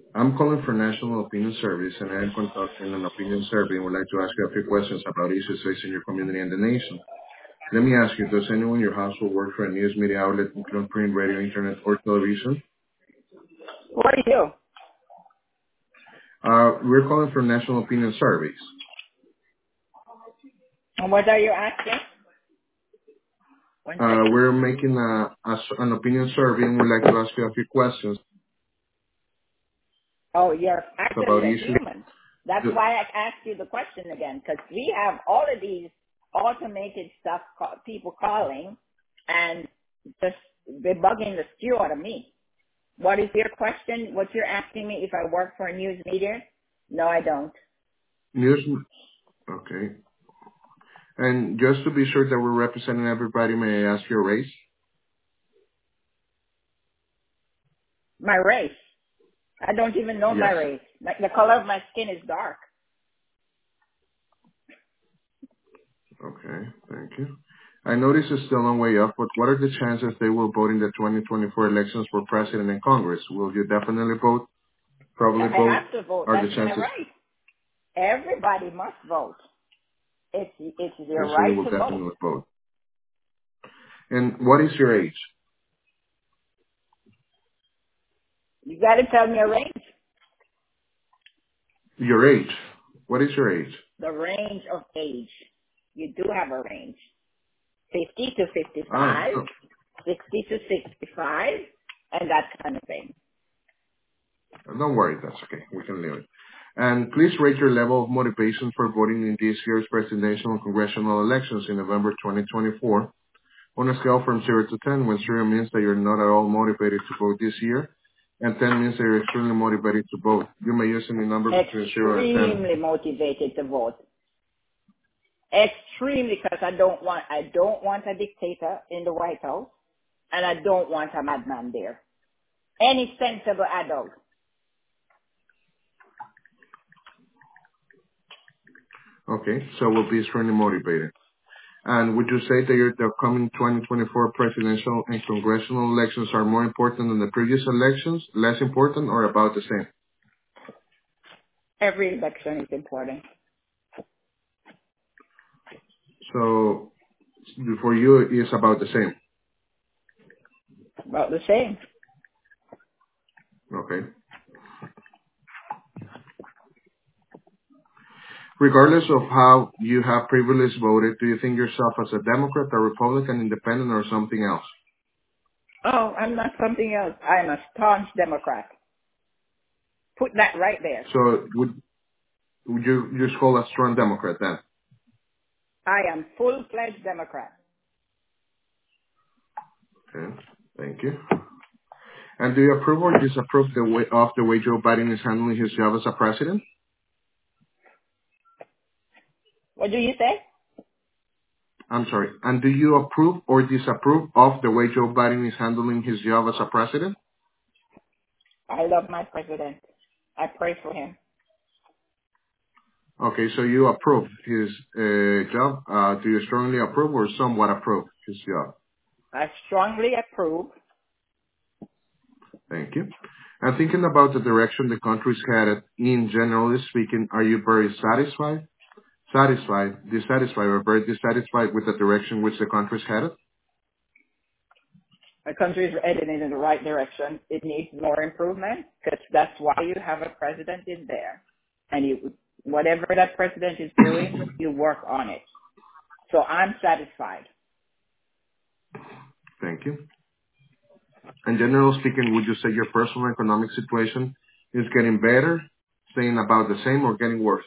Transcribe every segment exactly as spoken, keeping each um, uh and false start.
I'm calling for National Opinion Service, and I am conducting an opinion survey and would like to ask you a few questions about issues facing your community and the nation. Let me ask you, does anyone in your household work for a news media outlet, including print, radio, internet, or television? What do you do? Uh, we're calling for National Opinion Surveys. And what are you asking? One Uh, second. we're making a, a s- an opinion survey and would like to ask you a few questions Oh, you're actually about a issues. human. That's why I asked you the question again, because we have all of these automated stuff, call, people calling, and just they're bugging the stew out of me. What is your question? What you're asking me if I work for a news media? No, I don't. News, okay. And just to be sure that we're representing everybody, may I ask your race? My race. I don't even know my Yes. race. Like the color of my skin is dark. Okay, thank you. I know this is still on way up, but what are the chances they will vote in the twenty twenty-four elections for president and Congress? Will you definitely vote? I Probably I vote? have to vote. Are the That's my chances? right. Everybody must vote. It's it's their Okay, so you right will to vote. definitely vote. And what is your age? You got to tell me a range. Your age. What is your age? The range of age. You do have a range. fifty to Ah, fifty-five, so, sixty to sixty-five, and that kind of thing. don't worry, that's okay. We can leave it. And please rate your level of motivation for voting in this year's presidential and congressional elections in November twenty twenty-four. On a scale from zero to ten, when zero means that you're not at all motivated to vote this year, and ten means that you're extremely motivated to vote. You may use any number between zero and ten. Extremely motivated to vote. Extremely, because I don't want I don't want a dictator in the White House, and I don't want a madman there. Any sensible adult. Okay, so we'll be extremely motivated. And would you say that your, the upcoming twenty twenty-four presidential and congressional elections are more important than the previous elections, less important, or about the same? Every election is important. So for you, it's about the same. About the same. Okay. Regardless of how you have previously voted, do you think yourself as a Democrat, a Republican, independent, or something else? Oh, I'm not something else. I'm a staunch Democrat. Put that right there. So would would you just call a strong Democrat then? I am full-fledged Democrat. Okay, thank you. And do you approve or disapprove the way of the way Joe Biden is handling his job as a president? What do you say? I'm sorry. And do you approve or disapprove of the way Joe Biden is handling his job as a president? I love my president. I pray for him. Okay, so you approve his uh, job. Uh, do you strongly approve or somewhat approve his job? I strongly approve. Thank you. And thinking about the direction the country is headed, in generally speaking, are you very satisfied, satisfied, dissatisfied, or very dissatisfied with the direction which the country is headed? The country is headed in the right direction. It needs more improvement because that's why you have a president in there. And you, whatever that president is doing, you work on it. So I'm satisfied. Thank you. And generally speaking, would you say your personal economic situation is getting better, staying about the same, or getting worse?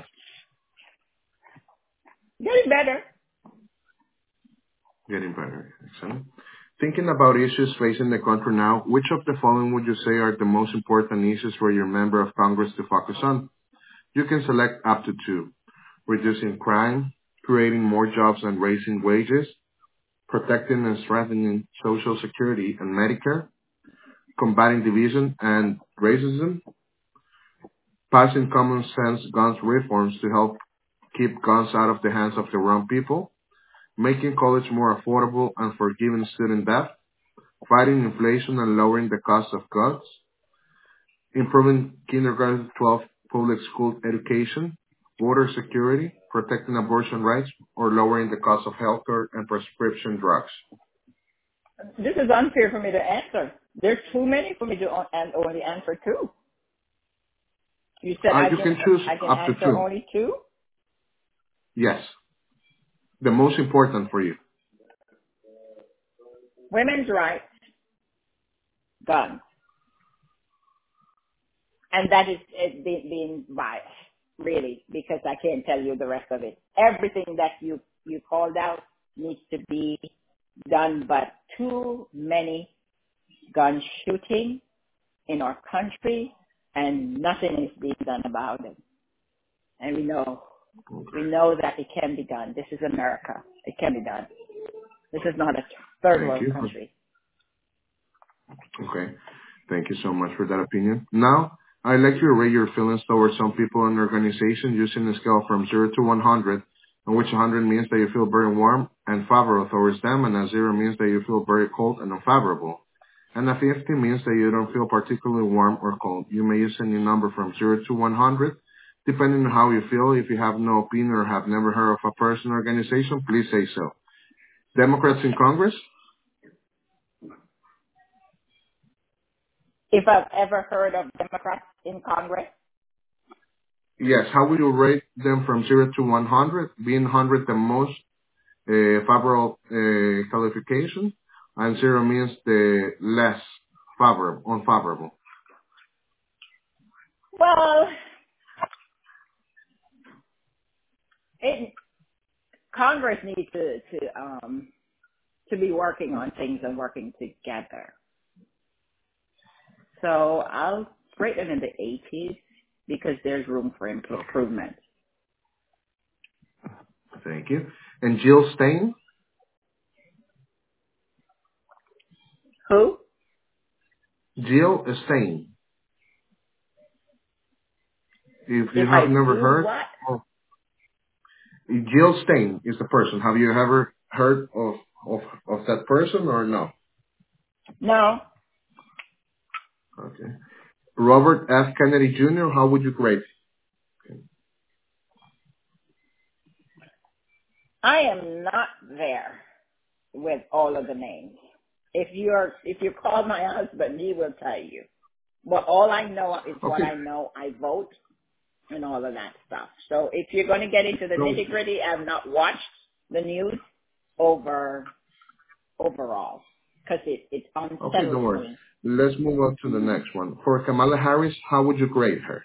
Getting better. Getting better. Excellent. Thinking about issues facing the country now, which of the following would you say are the most important issues for your member of Congress to focus on? You can select up to two. Reducing crime, creating more jobs and raising wages, protecting and strengthening Social Security and Medicare, combating division and racism, passing common sense guns reforms to help keep guns out of the hands of the wrong people, making college more affordable and forgiving student debt, fighting inflation and lowering the cost of goods, improving kindergarten to twelve public school education, border security, protecting abortion rights, or lowering the cost of healthcare and prescription drugs? This is unfair for me to answer. There's too many for me to on- and only answer two. You said Uh, I you can can choose I can up to answer two. only two. Yes. The most important for you. Women's rights, guns, and that is it being, being biased, really, because I can't tell you the rest of it. Everything that you you called out needs to be done, but too many gun shooting in our country, and nothing is being done about it. And we know, we know that it can be done. This is America. It can be done. This is not a third Thank world you. country. Okay. Thank you so much for that opinion. Now, I'd like you to rate your feelings towards some people in the organization using a scale from zero to one hundred, in which one hundred means that you feel very warm and favorable towards them, and a zero means that you feel very cold and unfavorable. And a fifty means that you don't feel particularly warm or cold. You may use any number from zero to one hundred, depending on how you feel. If you have no opinion or have never heard of a person or organization, please say so. Democrats in Congress? If I've ever heard of Democrats in Congress, Yes. How would you rate them from zero to one hundred? Being one hundred the most uh, favorable uh, qualification, and zero means the less favorable, unfavorable. well, it, Congress needs to to um to be working on things and working together. So I'll rate them in the eighties because there's room for Okay. improvement. Thank you. And Jill Stein? Who? Jill Stein. If you If have I never do heard, what? oh, Jill Stein is the person. Have you ever heard of, of, of that person or no? No, Okay. Robert F. Kennedy Junior, how would you grade? I am not there with all of the names. If you're if you call my husband, he will tell you. But all I know is what Okay. I know. I vote and all of that stuff. So if you're going to get into the So, nitty gritty, I've not watched the news over overall because it it okay, don't unsettles worry. me. Let's move on to the next one. For Kamala Harris, how would you grade her?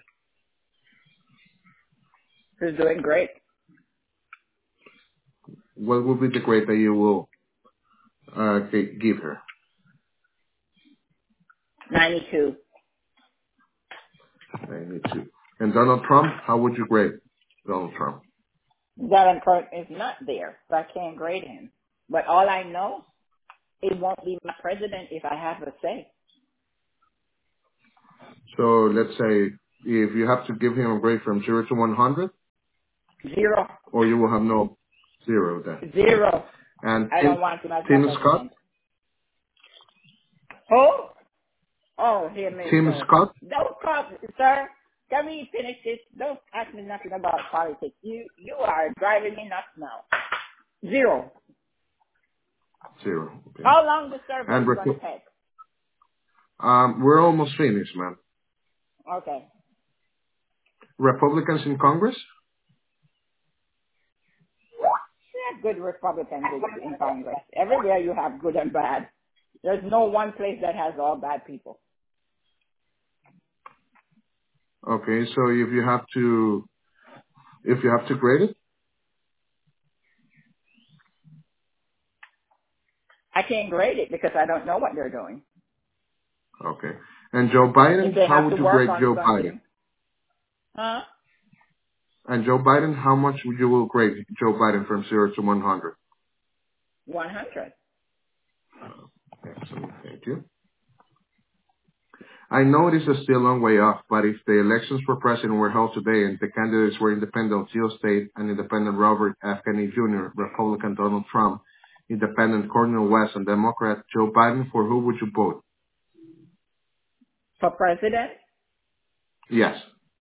Who's doing great? What would be the grade that you will uh, g- give her? ninety-two. I need to. And Donald Trump, how would you grade Donald Trump? Donald Trump is not there, so I can't grade him. But all I know, it won't be my president if I have a say. So let's say if you have to give him a grade from zero to one hundred, Zero. or you will have no zero then. Zero. And I Tim, don't want him as my Tim Scott, president. Who? Oh, hear me, Tim sir. Scott, Don't call, sir. Let me finish this. Don't ask me nothing about politics. You you are driving me nuts now. Zero. zero. Okay. How long the survey And is going to Repu- take? um, we're almost finished, man. Okay. Republicans in Congress? You have good Republicans in, in Congress. Everywhere you have good and bad. There's no one place that has all bad people. Okay, so if you have to, if you have to grade it, I can't grade it because I don't know what they're doing. okay. And Joe If Biden, they how have would to you work grade on Joe Biden? something. Huh? And Joe Biden, how much would you will grade Joe Biden from zero to one hundred? one hundred. Excellent, thank you. I know this is still a long way off, but if the elections for president were held today and the candidates were independent Jill State and independent Robert F. Kennedy Junior, Republican Donald Trump, independent Cornel West, and Democrat Joe Biden, for who would you vote? For president? Yes.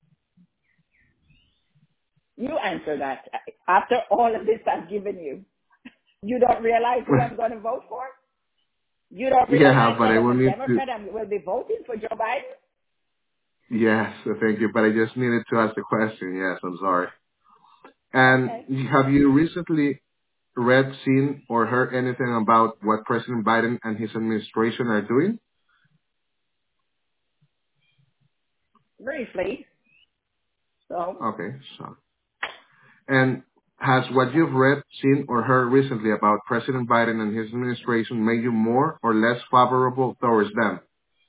You answer that. After all of this I've given you, you don't realize who I'm going to vote for? You don't Yeah, realize but that I as will a need to. Democrat I will be voting for Joe Biden? Yes, thank you. But I just needed to ask the question. Yes, I'm sorry. And Okay. have you recently read, seen, or heard anything about what President Biden and his administration are doing? Briefly. So, Okay, so. And has what you've read, seen, or heard recently about President Biden and his administration made you more or less favorable towards them?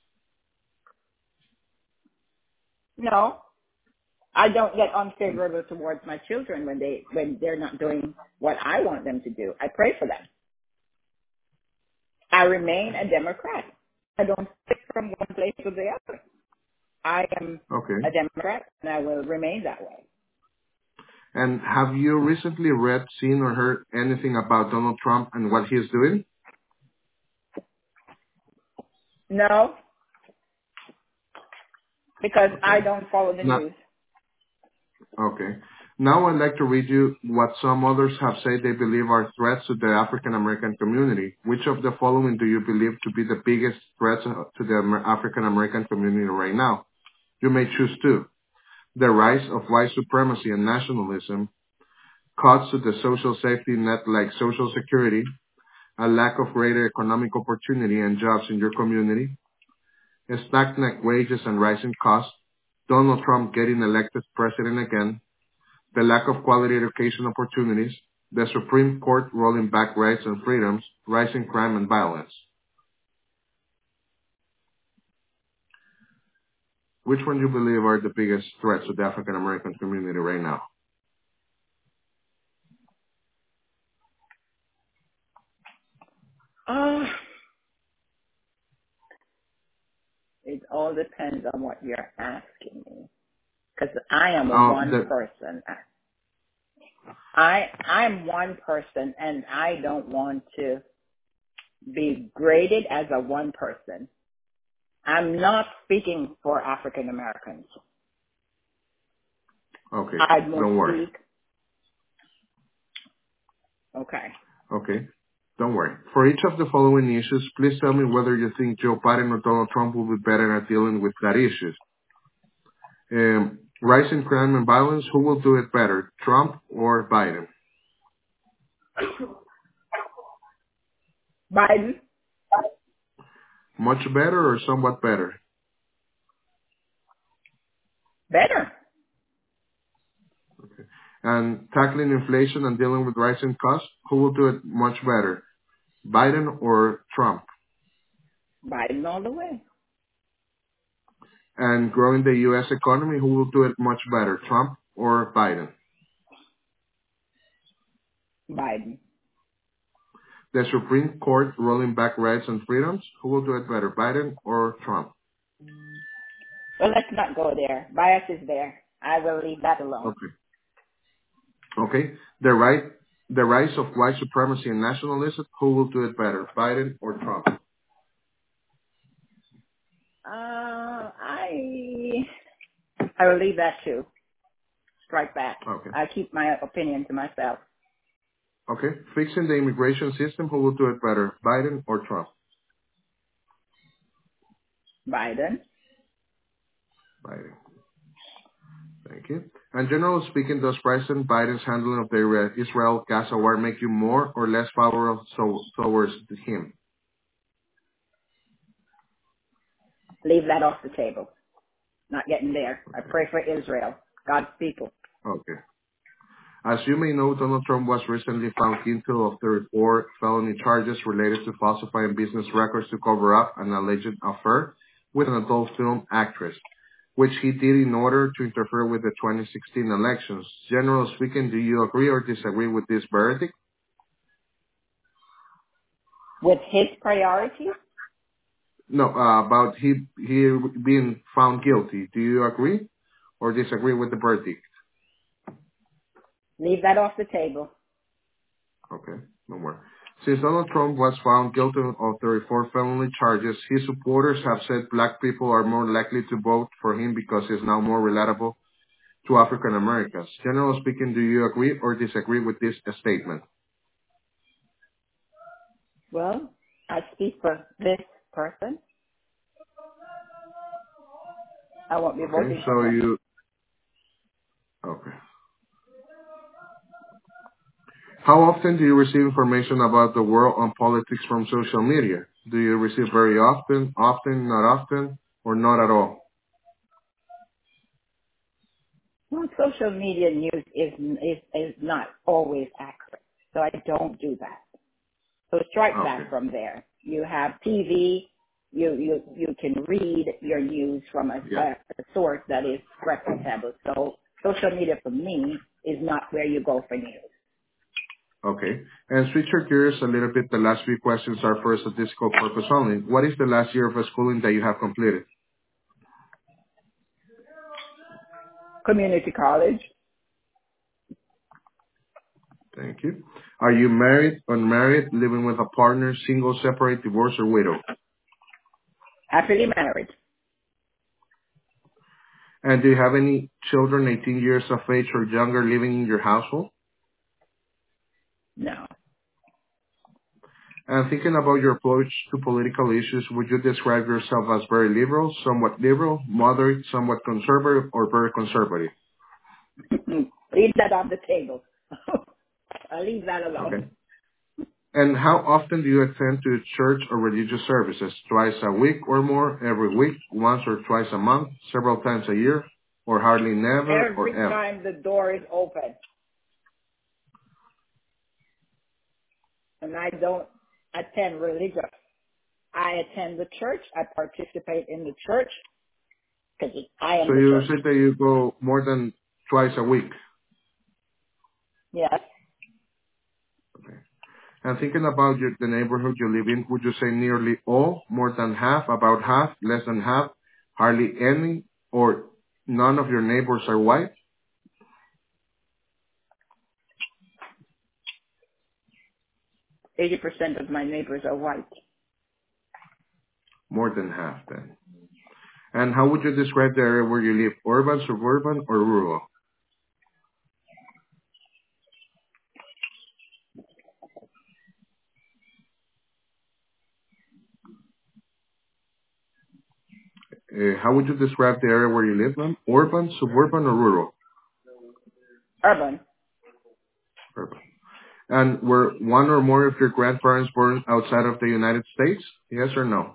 no, I don't get unfavorable towards my children when they when they're not doing what I want them to do. I pray for them. I remain a Democrat. I don't stick from one place to the other. I am Okay. a Democrat, and I will remain that way. And have you recently read, seen, or heard anything about Donald Trump and what he's doing? No, because I Okay. don't follow the Now, news. okay. Now I'd like to read you what some others have said they believe are threats to the African American community. Which of the following do you believe to be the biggest threats uh, to the Amer- African American community right now? You may choose two. The rise of white supremacy and nationalism, cuts to the social safety net like Social Security, a lack of greater economic opportunity and jobs in your community, stagnant wages and rising costs, Donald Trump getting elected president again, the lack of quality education opportunities, the Supreme Court rolling back rights and freedoms, rising crime and violence. Which one do you believe are the biggest threats to the African American community right now? Uh, it all depends on what you're asking me. Because I am a Uh, one the, person. I I'm one person, and I don't want to be graded as a one person. I'm not speaking for African Americans. okay, I will don't worry. speak. Okay. Okay, don't worry. For each of the following issues, please tell me whether you think Joe Biden or Donald Trump will be better at dealing with that issues. Um, rising crime and violence, who will do it better, Trump or Biden? Biden, Much better or somewhat better? better. And tackling inflation and dealing with rising costs, who will do it much better, Biden or Trump? Biden all the way. And growing the U S economy, who will do it much better, Trump or Biden? Biden. The Supreme Court rolling back rights and freedoms, who will do it better, Biden or Trump? Well, let's not go there. Bias is there. I will leave that alone. Okay. Okay. The right, the rise of white supremacy and nationalism, who will do it better, Biden or Trump? Uh, I I will leave that too. Strike back. Okay. I keep my opinion to myself. Okay. Fixing the immigration system, who will do it better, Biden or Trump? Biden. Biden. Thank you. And generally speaking, does President Biden's handling of the Israel-Gaza war make you more or less favorable so, towards him? Leave that off the table. Not getting there. I pray for Israel, God's people. Okay. As you may know, Donald Trump was recently found guilty of thirty-four felony charges related to falsifying business records to cover up an alleged affair with an adult film actress, which he did in order to interfere with the twenty sixteen elections. Generally speaking, do you agree or disagree with this verdict? With his priorities, No, uh, about he he being found guilty. Do you agree or disagree with the verdict? leave that off the table. Okay, no more. Since Donald Trump was found guilty of thirty-four felony charges, his supporters have said black people are more likely to vote for him because he's now more relatable to African Americans. Generally speaking, do you agree or disagree with this statement? Well, I speak for this person. I won't be Okay, voting for so him. you, okay. How often do you receive information about the world on politics from social media? Do you receive very often, often, not often, or not at all? Well, social media news is, is, is not always accurate, so I don't do that. So strike Okay. that from there. You have T V, you, you, you can read your news from a, Yeah. a source that is reputable. So social media for me is not where you go for news. Okay. And switch your gears a little bit. The last few questions are for statistical purpose only. What is the last year of schooling that you have completed? Community college, Thank you. Are you married, unmarried, living with a partner, single, separate, divorced, or widow? happily married. And do you have any children eighteen years of age or younger living in your household? No. And thinking about your approach to political issues, would you describe yourself as very liberal, somewhat liberal, moderate, somewhat conservative, or very conservative? Leave that on the table. I'll leave that Okay. alone. And how often do you attend to church or religious services? Twice a week or more, every week, once or twice a month, several times a year, or hardly never, or Every ever? time the door is open and I don't attend religious, I attend the church. I participate in the church because I So am the you church. said that you go more than twice a week. Yes. And thinking about your, the neighborhood you live in, would you say nearly all, more than half, about half, less than half, hardly any, or none of your neighbors are white? eighty percent of my neighbors are white. More than half then. And how would you describe the area where you live? Urban, suburban, or rural? Uh, how would you describe the area where you live, ma'am? Urban, suburban, or rural? Urban. Urban. And were one or more of your grandparents born outside of the United States? Yes or no?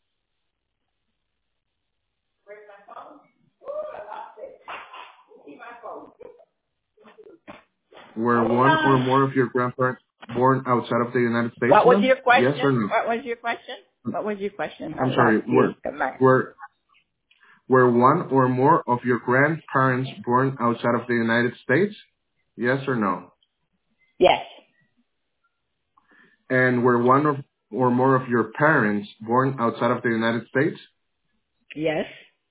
Were one or more of your grandparents born outside of the United States, What was ma'am? your Yes or question? no? What was your question? What was your question? I'm I sorry. lost you. Were Come back. were were one or more of your grandparents born outside of the United States? Yes or no? Yes. And were one of or more of your parents born outside of the United States? Yes.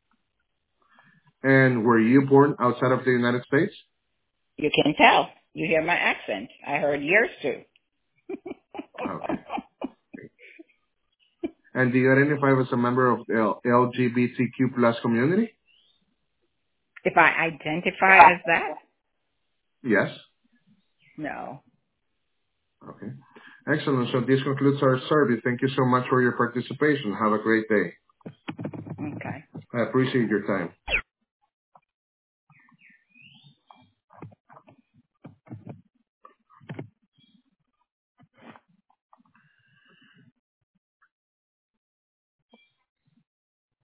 And were you born outside of the United States? You can tell. You hear my accent. I heard yours too. Okay. And do you identify as a member of the L G B T Q plus community? If I identify as that? Yes. No. Okay. Excellent. So this concludes our survey. Thank you so much for your participation. Have a great day. Okay. I appreciate your time.